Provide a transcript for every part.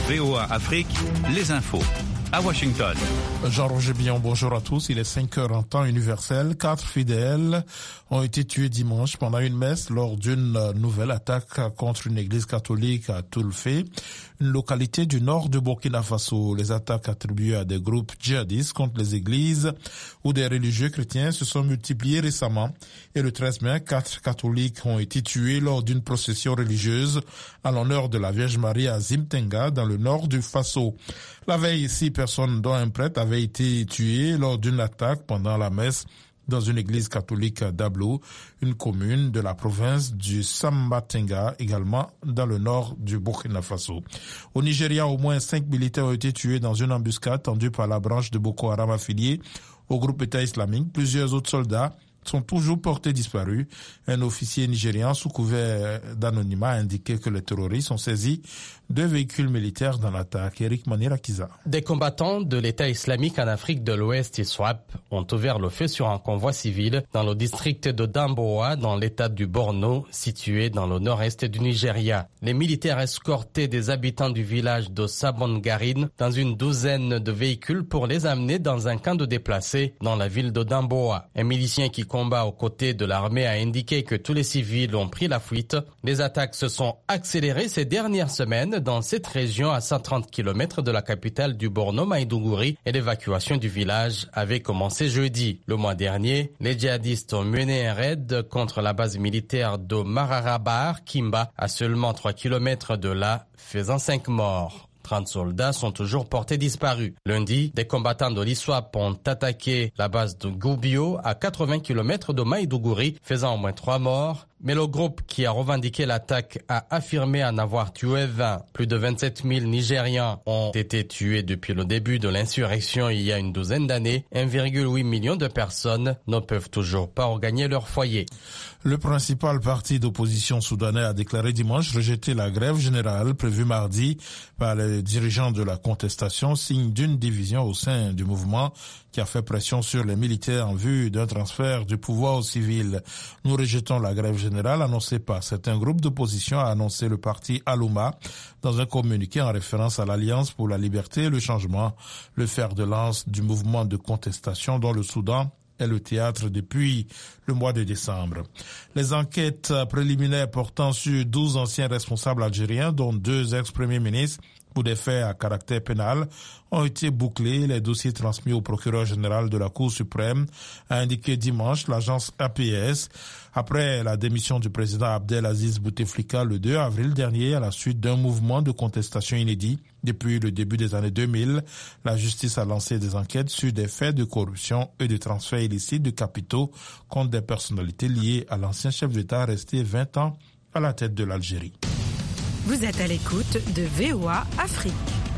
VOA Afrique, les infos. À Washington. Jean-Roger Billon, bonjour à tous. Il est 5h en temps universel. 4 fidèles ont été tués dimanche pendant une messe lors d'une nouvelle attaque contre une église catholique à Toulfé, une localité du nord de Burkina Faso. Les attaques attribuées à des groupes djihadistes contre les églises ou des religieux chrétiens se sont multipliées récemment. Et le 13 mai, 4 catholiques ont été tués lors d'une procession religieuse à l'honneur de la Vierge Marie à Zimtenga, dans le nord du Faso. La veille, 6 personnes, dont un prêtre, avaient été tuées lors d'une attaque pendant la messe dans une église catholique à Dablo, une commune de la province du Sambatenga, également dans le nord du Burkina Faso. Au Nigeria, au moins 5 militaires ont été tués dans une embuscade tendue par la branche de Boko Haram affiliée au groupe État islamique. Plusieurs autres soldats sont toujours portés disparus. Un officier nigérian sous couvert d'anonymat a indiqué que les terroristes ont saisi 2 véhicules militaires dans l'attaque. Eric Manirakiza. Des combattants de l'État islamique en Afrique de l'Ouest, ISWAP, ont ouvert le feu sur un convoi civil dans le district de Damboa, dans l'État du Borno, situé dans le nord-est du Nigeria. Les militaires escortaient des habitants du village de Sabongarin dans une douzaine de véhicules pour les amener dans un camp de déplacés dans la ville de Damboa. Un milicien qui combat aux côtés de l'armée a indiqué que tous les civils ont pris la fuite. Les attaques se sont accélérées ces dernières semaines dans cette région à 130 km de la capitale du Borno, Maïdougouri, et l'évacuation du village avait commencé jeudi. Le mois dernier, les djihadistes ont mené un raid contre la base militaire de Mararabar, Kimba, à seulement 3 km de là, faisant 5 morts. 30 soldats sont toujours portés disparus. Lundi, des combattants de l'ISWAP ont attaqué la base de Goubio à 80 km de Maïdougouri, faisant au moins 3 morts. Mais le groupe qui a revendiqué l'attaque a affirmé en avoir tué 20. Plus de 27 000 Nigérians ont été tués depuis le début de l'insurrection il y a une douzaine d'années. 1,8 million de personnes ne peuvent toujours pas regagner leur foyer. Le principal parti d'opposition soudanais a déclaré dimanche rejeter la grève générale prévue mardi par les dirigeants de la contestation, signe d'une division au sein du mouvement qui a fait pression sur les militaires en vue d'un transfert du pouvoir aux civils. Nous rejetons la grève générale annoncée par certains groupes d'opposition, a annoncé le parti Alouma dans un communiqué en référence à l'Alliance pour la liberté et le changement, le fer de lance du mouvement de contestation dont le Soudan est le théâtre depuis le mois de décembre. Les enquêtes préliminaires portant sur 12 anciens responsables algériens, dont 2 ex-premiers ministres, pour des faits à caractère pénal, ont été bouclés. Les dossiers transmis au procureur général de la Cour suprême, a indiqué dimanche l'agence APS, après la démission du président Abdelaziz Bouteflika le 2 avril dernier à la suite d'un mouvement de contestation inédit. Depuis le début des années 2000, la justice a lancé des enquêtes sur des faits de corruption et de transfert illicite de capitaux contre des personnalités liées à l'ancien chef d'État resté 20 ans à la tête de l'Algérie. Vous êtes à l'écoute de VOA Afrique.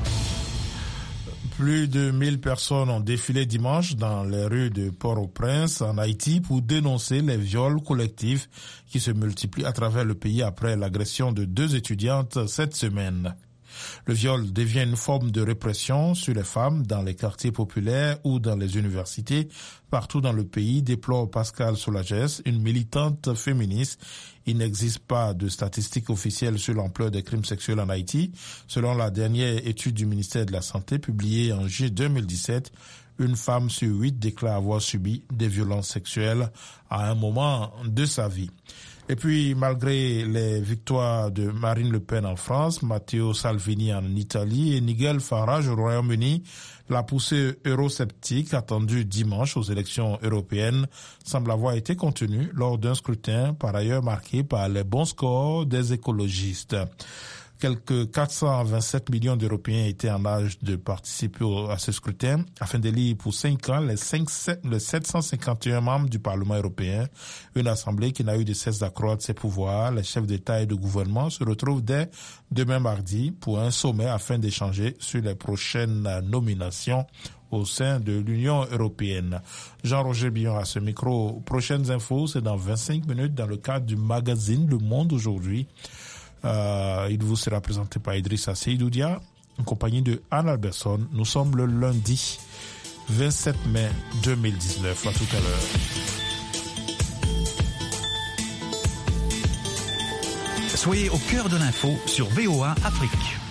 Plus de 1000 personnes ont défilé dimanche dans les rues de Port-au-Prince, en Haïti, pour dénoncer les viols collectifs qui se multiplient à travers le pays après l'agression de 2 étudiantes cette semaine. Le viol devient une forme de répression sur les femmes dans les quartiers populaires ou dans les universités partout dans le pays, déplore Pascal Solagès, une militante féministe. Il n'existe pas de statistiques officielles sur l'ampleur des crimes sexuels en Haïti. Selon la dernière étude du ministère de la Santé publiée en juillet 2017, une femme sur 8 déclare avoir subi des violences sexuelles à un moment de sa vie. Et puis, malgré les victoires de Marine Le Pen en France, Matteo Salvini en Italie et Nigel Farage au Royaume-Uni, la poussée eurosceptique attendue dimanche aux élections européennes semble avoir été contenue lors d'un scrutin par ailleurs marqué par les bons scores des écologistes. Quelques 427 millions d'Européens étaient en âge de participer à ce scrutin afin d'élire pour 5 ans les 751 membres du Parlement européen, une assemblée qui n'a eu de cesse d'accroître ses pouvoirs. Les chefs d'État et de gouvernement se retrouvent dès demain mardi pour un sommet afin d'échanger sur les prochaines nominations au sein de l'Union européenne. Jean-Roger Billon à ce micro. Prochaines infos, c'est dans 25 minutes dans le cadre du magazine Le Monde aujourd'hui. Il vous sera présenté par Idrissa Seydoudia, en compagnie de Anne Alberson. Nous sommes le lundi 27 mai 2019. À tout à l'heure. Soyez au cœur de l'info sur VOA Afrique.